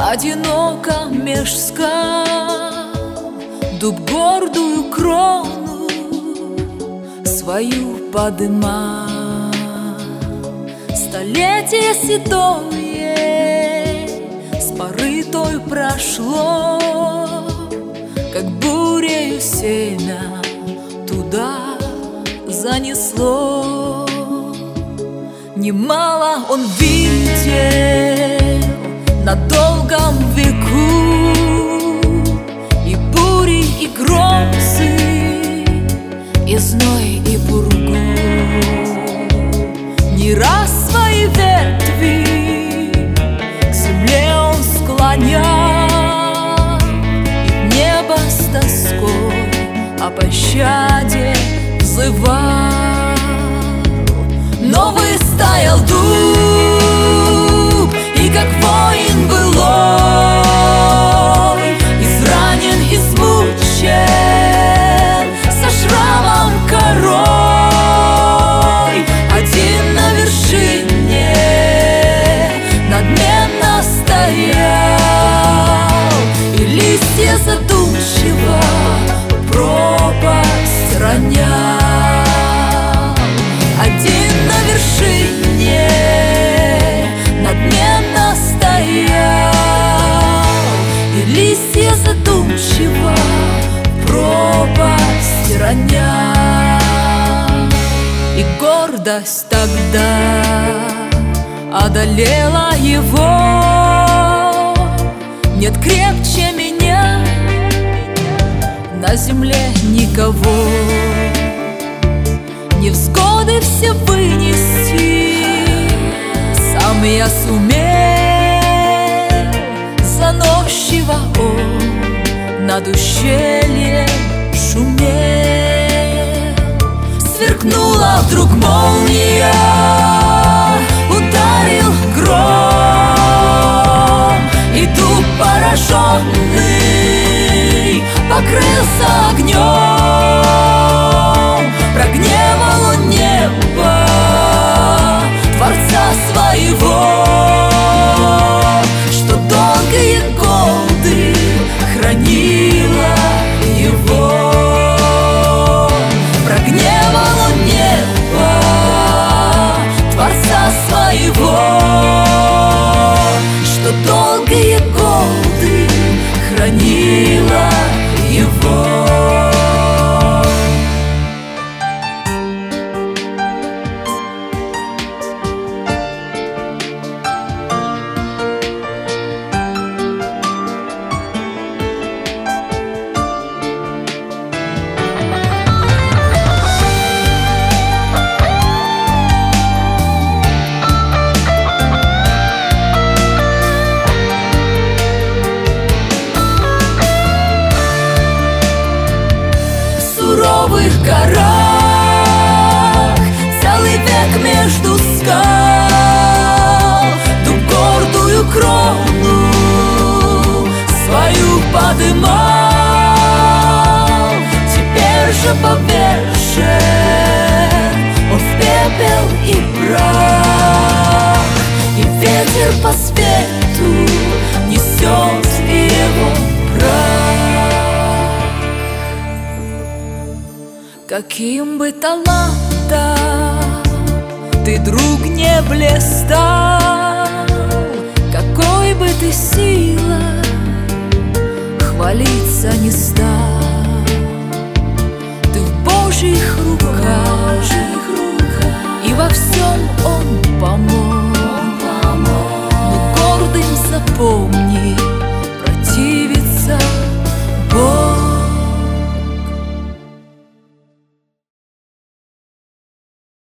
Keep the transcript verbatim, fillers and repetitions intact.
Одиноко меж скал дуб гордую крону свою подыма. Столетие седое с поры той прошло, как бурею семя туда занесло. Немало он видел на долгом веку и бури, и грозы, и зной, и пургу. Не раз свои ветви к земле он склонял и в небо с тоской о пощаде взывал. Но выстаял дуб, и как воин былой, изранен, измучен, со шрамом корой, один на вершине надменно стоял, и листья задумчиво пропасть ронял. Один на вершине надменно стоял, и листья задумчиво пропасть ронял. И гордость тогда одолела его. Нет крепче меня на земле никого. Невзгоды все вынести сам я сумел. Заносчиво он над ущельем шумел. Сверкнула вдруг молния, ударил гром, и дуб пораженный покрылся огнем. Прогневал он небо, Творца своего, что долгие годы хранила его. Прогневал он небо, Творца своего, что долгие годы хранила его. В горах целый век между скал дуб гордую крону свою подымал. Теперь же повержен он в пепел и прах, и ветер по свету несет его прах. Каким бы талантом ты, друг, не блистал, какой бы ты силой хвалиться не стал, ты в Божьих руках, и во всем